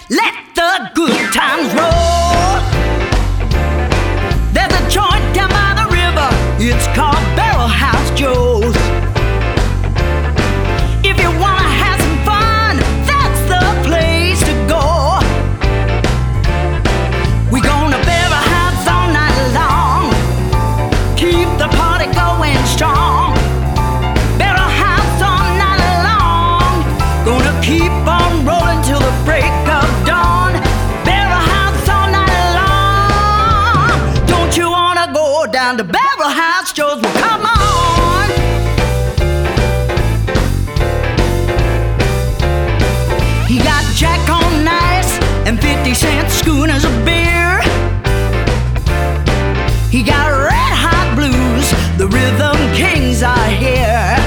let the good times roll. There's a joint down by the river, it's called Barrel House Joe's. If you wanna have some fun, that's the place to go. We gonna Barrel House all night long, keep the party going strong. Barrel House all night long, gonna keep on rolling till the break of dawn. Barrel House all night long. Don't you wanna go down to Barrel House Joe's? Well, come on. He got Jack on ice and 50-cent schooners of beer. He got red hot blues, the rhythm kings are here.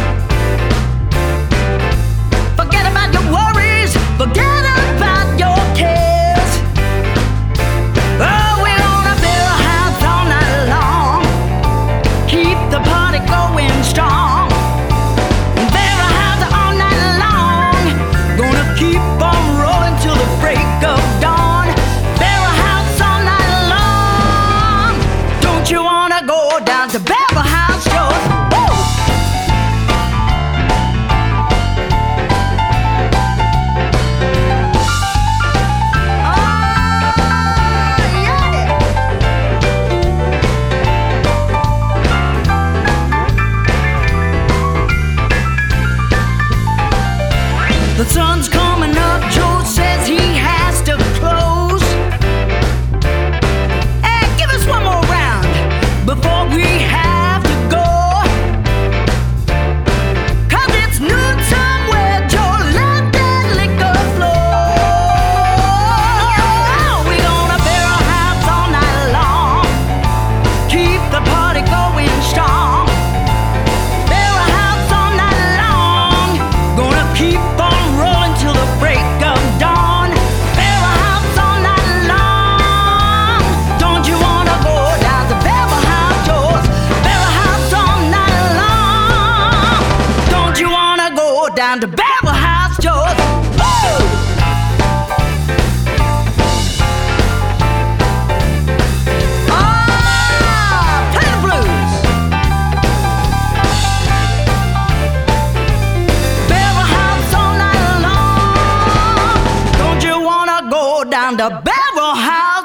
Forget about your worries, forget about your cares. Oh, we're on a Barrel House all night long, keep the party going strong. Barrel House all night long, gonna keep on rolling till the break of dawn. Barrel House all night long. Don't you wanna go down to Barrel House Joe's? Woo! The sun's coming up, Joe says he has to close. Hey, give us one more round before we have to go. 'Cause it's noon somewhere, Joe, let that liquor flow. We gonna Barrel House all night long, keep the party going strong. Barrel House all night long, gonna keep on rolling till the break of dawn. Barrel House all night long. Don't you wanna go down to Barrel House Joe's? Barrel House all night long. Don't you wanna go down to Barrel House Joe's? Woo! Play the blues. Barrel House all night long. Don't you wanna go down to Barrel House?